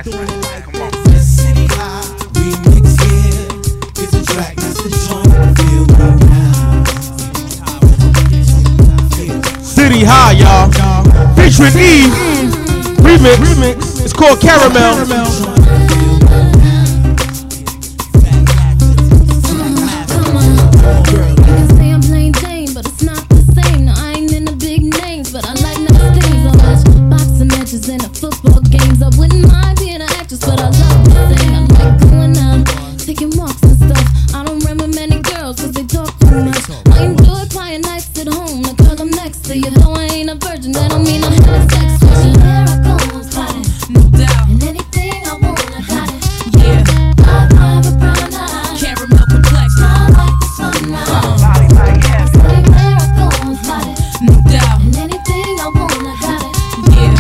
That's right. Come on. City High, remix here. It's a track that's the joint. Feel me now. City High, y'all. Featuring Eve. Remix. It's called Caramel. In the football games, I wouldn't mind being an actress, but I love to sing. I like going out, taking walks and stuff. I don't remember many girls, cause they talk too much. I enjoy quiet nights at home, the girl I'm next to. You know I ain't a virgin, that don't mean I'm having sex with you. Here I go, got it, no doubt. And anything I want, I got it. Yeah, I have a brown eye, caramel complexion. I like the sunrise, body like heaven. Here I go, got it, no doubt. And anything I want, I got it. Yeah.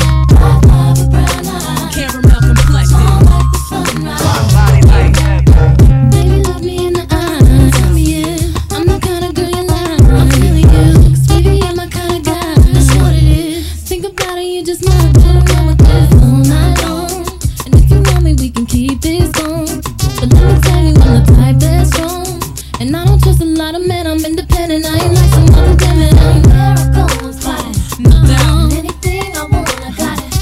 Caramel complexion. Body like that. Baby, look me in the eyes. Tell me yeah, I'm the kind of girl you like. I'm feeling you, 'cause baby, you're my kind of guy. That's what it is. Think about it, you just might run with this all night long. And if you want me, we can keep this going. But let me tell you, I'm the type that's strong. And I don't trust a lot of men. I'm independent. I ain't like some other women. I ain't miracles, but no doubt. Anything I want, I got it.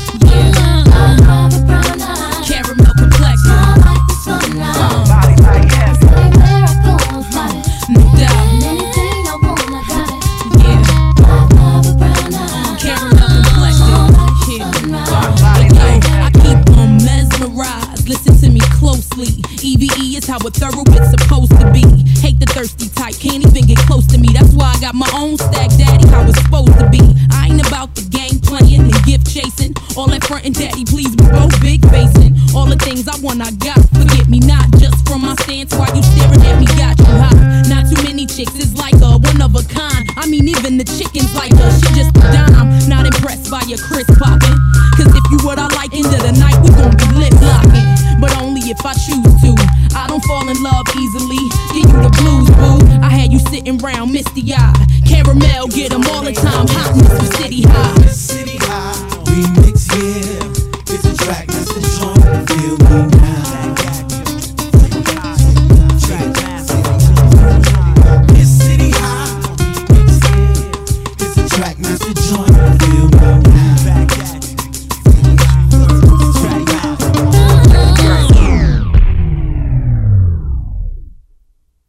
Caramel complexion. I like the sunrise. Body like heaven. Miracles, got it. No doubt. And anything I want, I got it. Yeah. I have a brown eye. Caramel complexion. Yeah. I keep on mesmerized. Listen to me closely. EVE is how a thorough it's supposed to be. Hate the thirsty type, can't even get close to me. That's why I got my own stack, daddy, how it's supposed to be. I ain't about the game playing and gift chasing. All that front and daddy, please, we both big facing. All the things I want, I got. Forget me not, just from my stance while you staring at me, got you hot. Not too many chicks, it's like a one of a kind. I mean, even the chickens like her, she just a dime. Not impressed by your crisp poppin'. Cause if you what I like, into the night, we gon' be lip locking. But only if I choose to. I don't fall in love easily. Give you the blues, boo. I had you sitting round misty-eyed. Caramel, get them all the time. Hotness from City High. City High, remix.